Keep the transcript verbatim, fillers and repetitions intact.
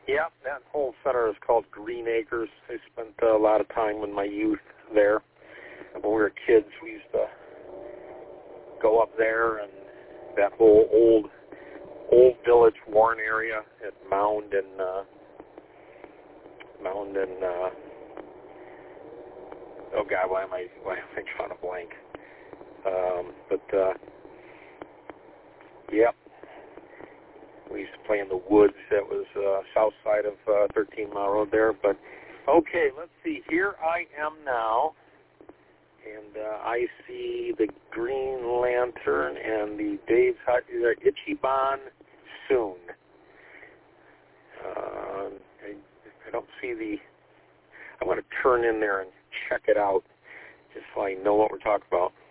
Yeah, that whole center is called Green Acres. I spent uh, a lot of time in my youth there. When we were kids, we used to go up there, and that whole old old Village Warren area at Mound and uh, Mound and uh, oh God, why am I why am I drawing a blank? Um, but uh, yep, we used to play in the woods. That was uh, south side of uh, thirteen Mile Road there. But okay, let's see. Here I am now. And uh, I see the Green Lantern and the Dave's Hut, uh, Ichiban soon. Uh, I, I don't see the, I want to turn in there and check it out just so I know what we're talking about.